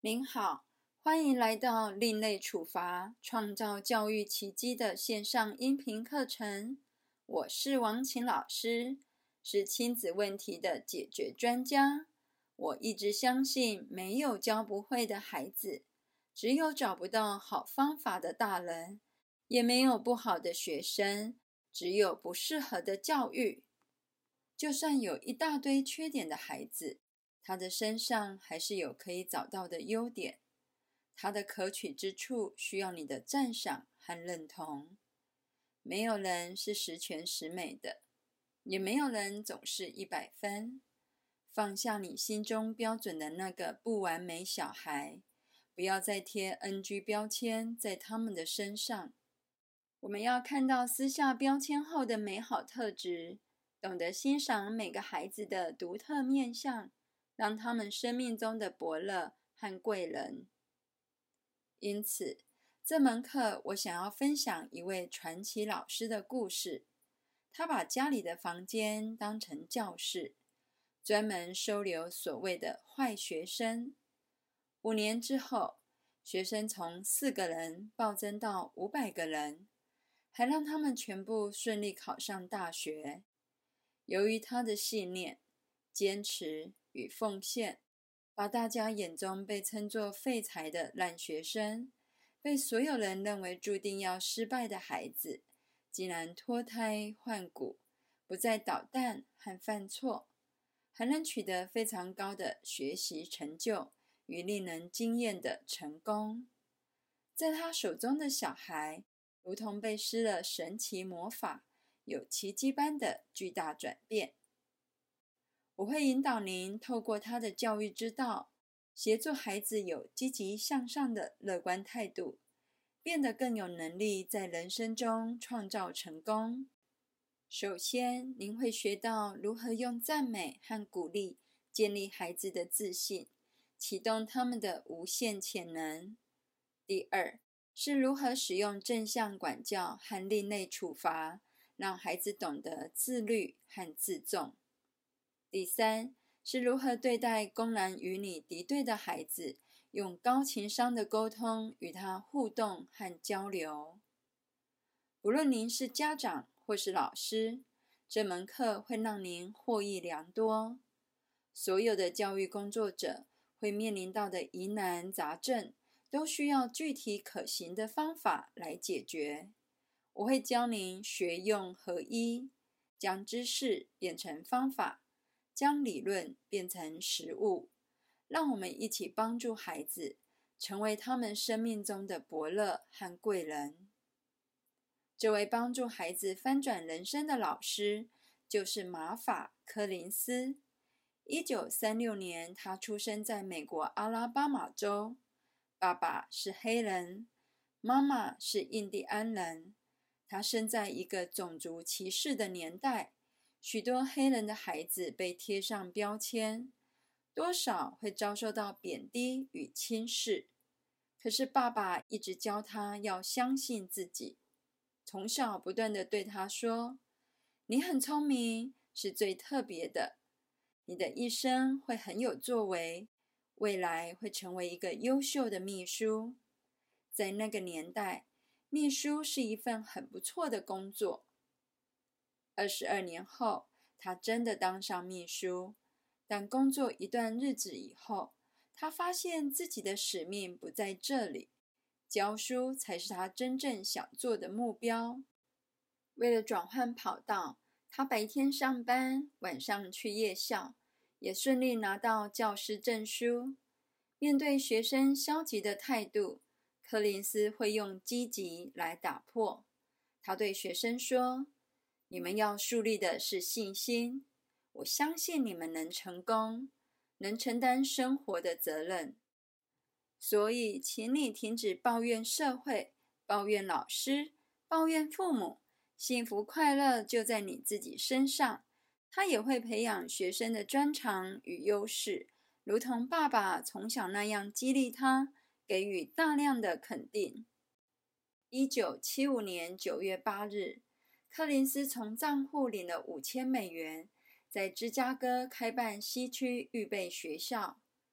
您好，欢迎来到另类处罚创造教育奇迹的线上音频课程。我是王琴老师，是亲子问题的解决专家。我一直相信，没有教不会的孩子，只有找不到好方法的大人，也没有不好的学生，只有不适合的教育。就算有一大堆缺点的孩子，他的身上还是有可以找到的优点，他的可取之处需要你的赞赏和认同。没有人是十全十美的，也没有人总是100分。放下你心中标准的那个不完美小孩，不要再贴 NG 标签在他们的身上。我们要看到撕下标签后的美好特质，懂得欣赏每个孩子的独特面向，让他们生命中的伯乐和贵人。因此，这门课我想要分享一位传奇老师的故事。他把家里的房间当成教室，专门收留所谓的坏学生。5年之后，学生从4个人暴增到500个人，还让他们全部顺利考上大学。由于他的信念、坚持与奉献，把大家眼中被称作废材的烂学生，被所有人认为注定要失败的孩子，竟然脱胎换骨，不再捣蛋和犯错，还能取得非常高的学习成就与令人惊艳的成功。在他手中的小孩，如同被施了神奇魔法，有奇迹般的巨大转变。我会引导您透过他的教育之道，协助孩子有积极向上的乐观态度，变得更有能力在人生中创造成功。首先，您会学到如何用赞美和鼓励建立孩子的自信，启动他们的无限潜能。第二，是如何使用正向管教和另类处罚，让孩子懂得自律和自重。第三，是如何对待公然与你敌对的孩子，用高情商的沟通与他互动和交流。不论您是家长或是老师，这门课会让您获益良多。所有的教育工作者会面临到的疑难杂症，都需要具体可行的方法来解决。我会教您学用合一，将知识变成方法，将理论变成实务，让我们一起帮助孩子成为他们生命中的伯乐和贵人。这位帮助孩子翻转人生的老师，就是马法·柯林斯。1936年，他出生在美国阿拉巴马州，爸爸是黑人，妈妈是印第安人。他生在一个种族歧视的年代，许多黑人的孩子被贴上标签，多少会遭受到贬低与轻视。可是爸爸一直教他要相信自己，从小不断地对他说：“你很聪明，是最特别的。你的一生会很有作为，未来会成为一个优秀的秘书。”在那个年代，秘书是一份很不错的工作。22年后，他真的当上秘书，但工作一段日子以后，他发现自己的使命不在这里，教书才是他真正想做的目标。为了转换跑道，他白天上班，晚上去夜校，也顺利拿到教师证书。面对学生消极的态度，柯林斯会用积极来打破。他对学生说：“你们要树立的是信心，我相信你们能成功，能承担生活的责任。所以，请你停止抱怨社会，抱怨老师，抱怨父母。幸福快乐就在你自己身上。”他也会培养学生的专长与优势，如同爸爸从小那样激励他，给予大量的肯定。1975年9月8日，柯林斯从账户领了$5000，在芝加哥开办西区预备学校。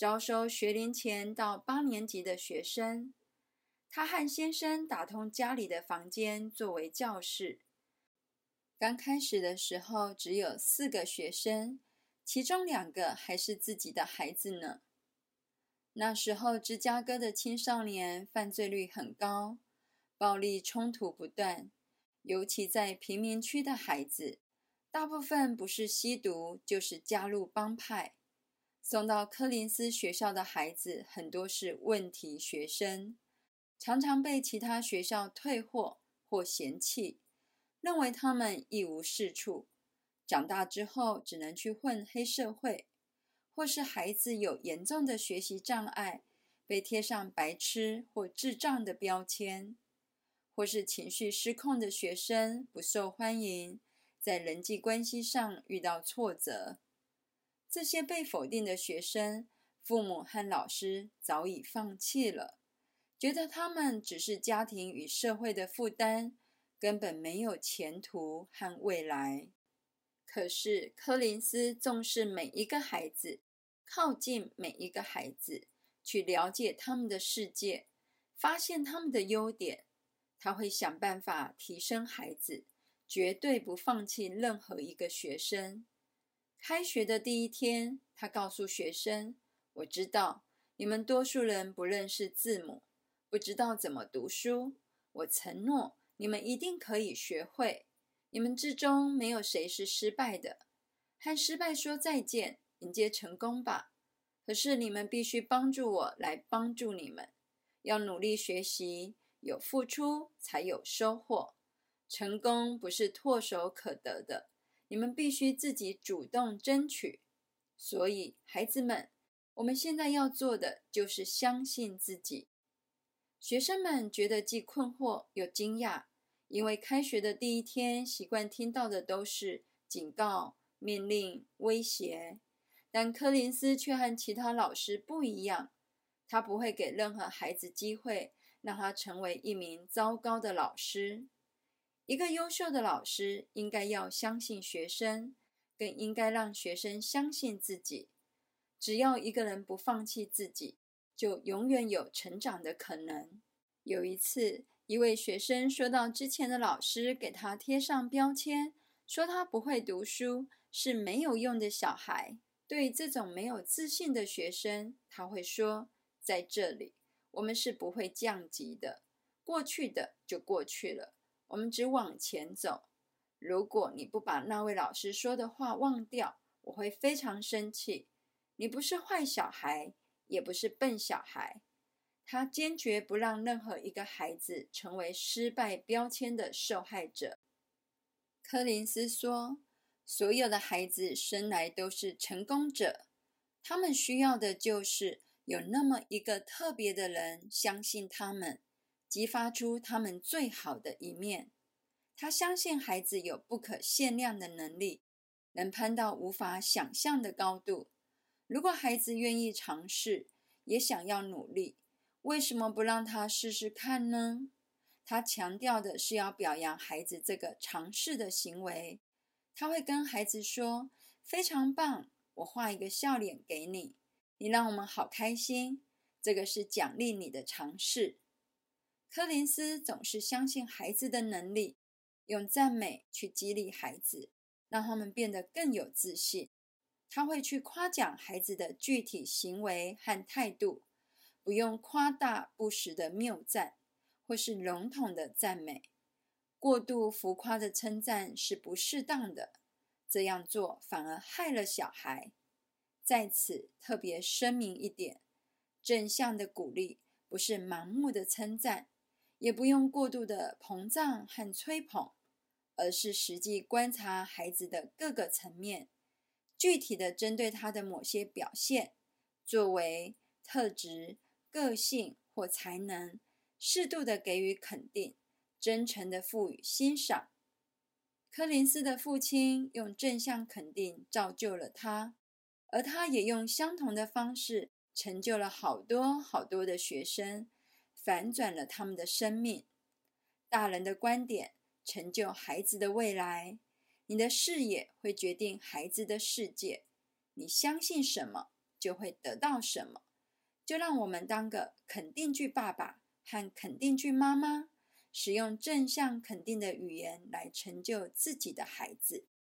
招收学龄前到8年级的学生。他和先生打通家里的房间作为教室。刚开始的时候只有4个学生，其中2个还是自己的孩子呢。那时候芝加哥的青少年犯罪率很高，暴力冲突不断，尤其在贫民区的孩子，大部分不是吸毒就是加入帮派。送到柯林斯学校的孩子很多是问题学生，常常被其他学校退货或嫌弃，认为他们一无是处，长大之后只能去混黑社会，或是孩子有严重的学习障碍，被贴上白痴或智障的标签，或是情绪失控的学生不受欢迎，在人际关系上遇到挫折。这些被否定的学生，父母和老师早已放弃了，觉得他们只是家庭与社会的负担，根本没有前途和未来。可是柯林斯重视每一个孩子，靠近每一个孩子，去了解他们的世界，发现他们的优点。他会想办法提升孩子，绝对不放弃任何一个学生。开学的第一天，他告诉学生，我知道你们多数人不认识字母，不知道怎么读书，我承诺你们一定可以学会。你们之中没有谁是失败的，和失败说再见，迎接成功吧。可是你们必须帮助我来帮助你们，要努力学习，有付出才有收获。成功不是唾手可得的，你们必须自己主动争取。所以孩子们，我们现在要做的就是相信自己。学生们觉得既困惑又惊讶，因为开学的第一天习惯听到的都是警告、命令、威胁，但柯林斯却和其他老师不一样，他不会给任何孩子机会让他成为一名糟糕的老师。一个优秀的老师应该要相信学生，更应该让学生相信自己。只要一个人不放弃自己，就永远有成长的可能。有一次，一位学生说到之前的老师给他贴上标签，说他不会读书，是没有用的小孩。对于这种没有自信的学生，他会说，在这里，我们是不会降级的，过去的就过去了，我们只往前走。如果你不把那位老师说的话忘掉，我会非常生气。你不是坏小孩，也不是笨小孩。他坚决不让任何一个孩子成为失败标签的受害者。柯林斯说，所有的孩子生来都是成功者，他们需要的就是有那么一个特别的人相信他们，激发出他们最好的一面。他相信孩子有不可限量的能力，能攀到无法想象的高度。如果孩子愿意尝试，也想要努力，为什么不让他试试看呢？他强调的是要表扬孩子这个尝试的行为。他会跟孩子说，非常棒，我画一个笑脸给你，你让我们好开心，这个是奖励你的尝试。柯林斯总是相信孩子的能力，用赞美去激励孩子，让他们变得更有自信。他会去夸奖孩子的具体行为和态度，不用夸大不实的谬赞，或是笼统的赞美。过度浮夸的称赞是不适当的，这样做反而害了小孩。在此特别声明一点，正向的鼓励不是盲目的称赞，也不用过度的膨胀和吹捧，而是实际观察孩子的各个层面，具体的针对他的某些表现、作为、特质、个性或才能，适度的给予肯定，真诚的赋予欣赏。柯林斯的父亲用正向肯定造就了他，而他也用相同的方式成就了好多好多的学生，反转了他们的生命。大人的观点成就孩子的未来，你的视野会决定孩子的世界。你相信什么， 就会得到什么。就让我们当个肯定句爸爸和肯定句妈妈，使用正向肯定的语言来成就自己的孩子。